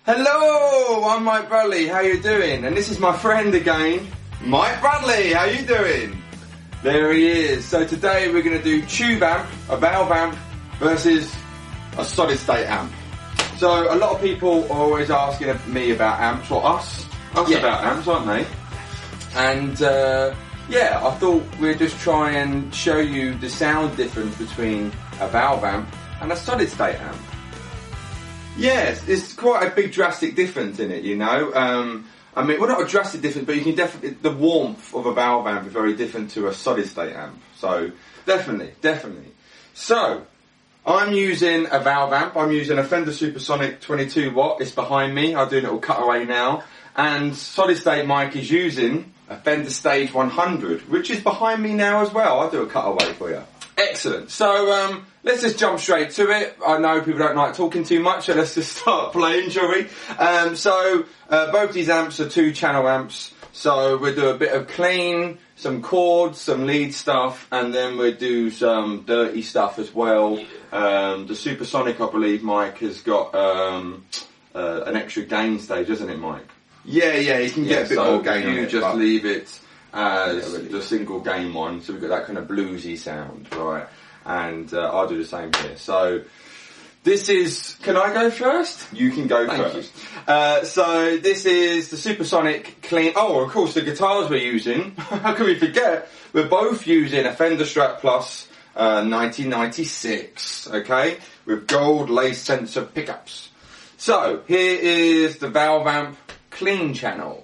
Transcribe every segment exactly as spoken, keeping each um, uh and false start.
Hello, I'm Mike Bradley, how you doing? And this is my friend again, Mike Bradley, how you doing? There he is. So today we're going to do tube amp, a valve amp, versus a solid state amp. So a lot of people are always asking me about amps, or us, us yeah. about amps, aren't they? And uh, yeah, I thought we'd just try and show you the sound difference between a valve amp and a solid state amp. Yes, it's quite a big drastic difference in it, you know. Um, I mean, well, not a drastic difference, but you can definitely, the warmth of a valve amp is very different to a solid state amp. So, definitely, definitely. So, I'm using a valve amp. I'm using a Fender Supersonic twenty-two watt. It's behind me. I'll do a little cutaway now. And solid state Mike is using a Fender Stage one hundred, which is behind me now as well. I'll do a cutaway for you. Excellent. So, um, let's just jump straight to it. I know people don't like talking too much, so let's just start playing, shall we? Um, so, uh, both these amps are two channel amps. So, we'll do a bit of clean, some chords, some lead stuff, and then we'll do some dirty stuff as well. Um, the Supersonic, I believe, Mike, has got um, uh, an extra gain stage, isn't it, Mike? Yeah, yeah, you can get yeah, a bit so more gain on it. You just leave it as yeah, really. the single gain one, so we've got that kind of bluesy sound, right? And uh, I'll do the same here. So this is, can I go first? You can go Thank first. Uh, so this is the Supersonic clean. Oh, of course, the guitars we're using. How can we forget? We're both using a Fender Strat Plus uh, nineteen ninety-six, okay, with gold lace sensor pickups. So here is the valve amp clean channel.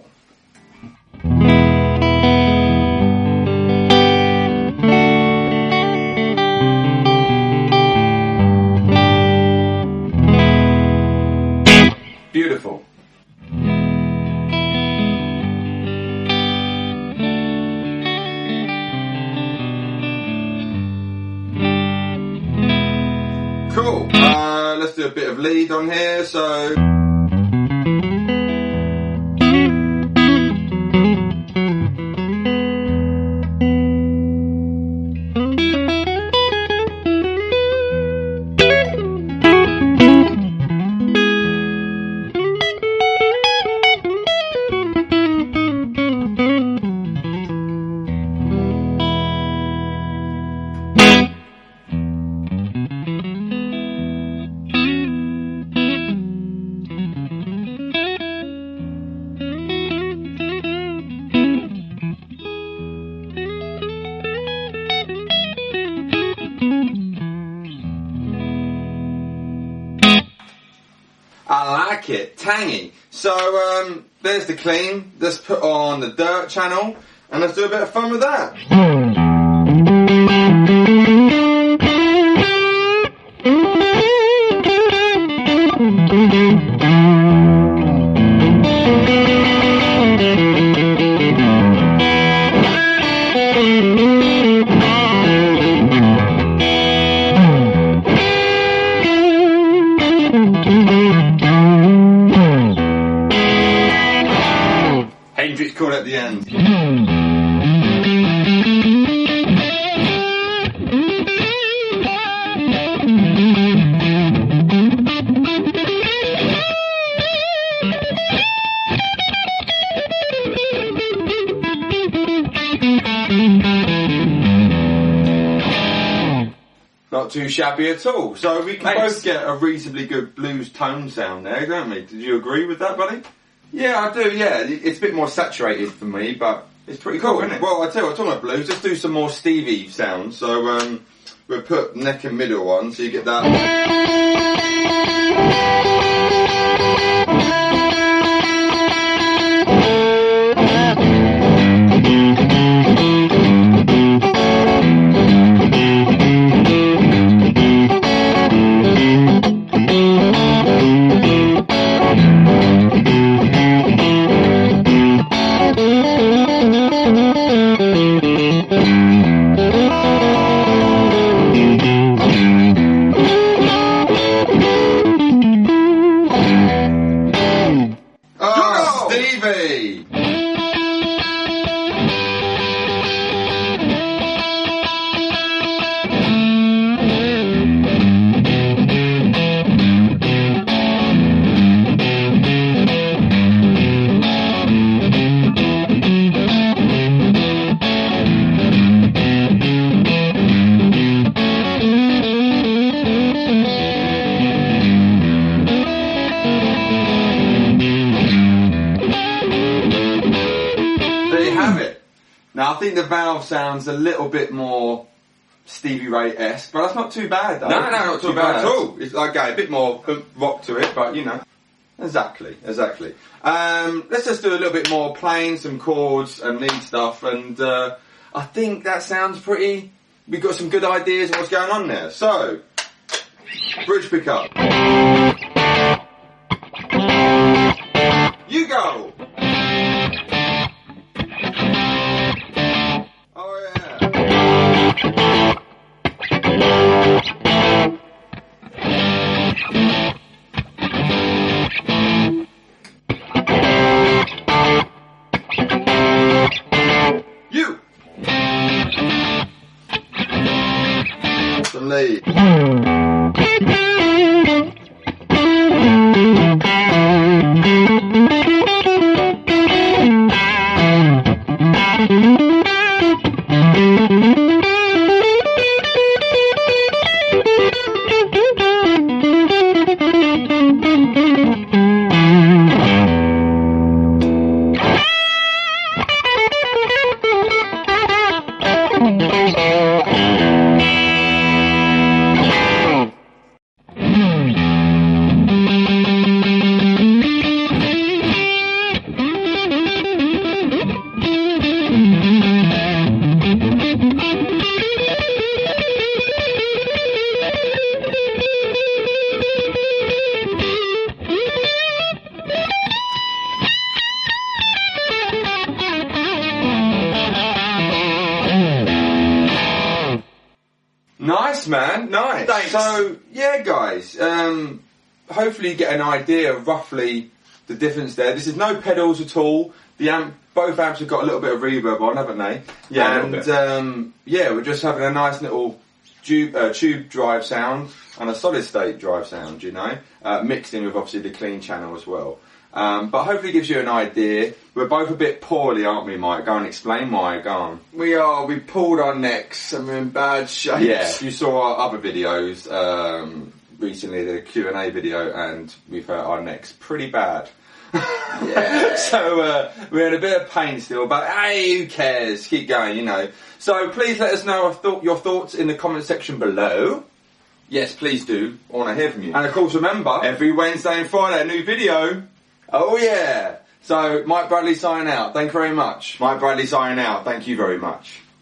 Beautiful. Cool. Uh, let's do a bit of lead on here, so... I like it, tangy. So um, there's the clean. Let's put on the dirt channel and let's do a bit of fun with that. Hendrix call at the end. Not too shabby at all. So we can Thanks. both get a reasonably good blues tone sound there, don't we? Did you agree with that, buddy? Yeah, I do, yeah. It's a bit more saturated for me, but it's pretty cool, cool isn't it? Well, I tell you what, talking about blues, let's do some more Stevie sounds. So um, we'll put neck and middle on, so you get that. Stevie! Now I think the valve sounds a little bit more Stevie Ray-esque, but that's not too bad though. No, no, not too bad at all. It's like okay, a bit more rock to it, but you know. Exactly, exactly. Um, let's just do a little bit more playing, some chords and lead stuff, and uh, I think that sounds pretty... We've got some good ideas of what's going on there. So, bridge pickup. You go! Oh yeah. You! The lead. Nice, man. Nice. Thanks. So, yeah, guys. Um, hopefully you get an idea of roughly the difference there. This is no pedals at all. The amp, both amps have got a little bit of reverb on, haven't they? Yeah, and a little bit. Um, yeah, we're just having a nice little tube, uh, tube drive sound and a solid state drive sound, you know, uh, mixed in with obviously the clean channel as well. Um, but hopefully it gives you an idea. We're both a bit poorly, aren't we, Mike? Go and explain why. Go on. We are, we pulled our necks and we're in bad shape. Yeah, you saw our other videos um, recently, the Q and A video, and we've hurt our necks pretty bad. Yeah. So uh, we're in a bit of pain still, but hey, who cares? Keep going, you know. So please let us know th- your thoughts in the comment section below. Yes, please do. I want to hear from you. And of course, remember, every Wednesday and Friday, a new video. Oh yeah. So Mike Bradley signing out. Thank you very much. Mike Bradley signing out. Thank you very much.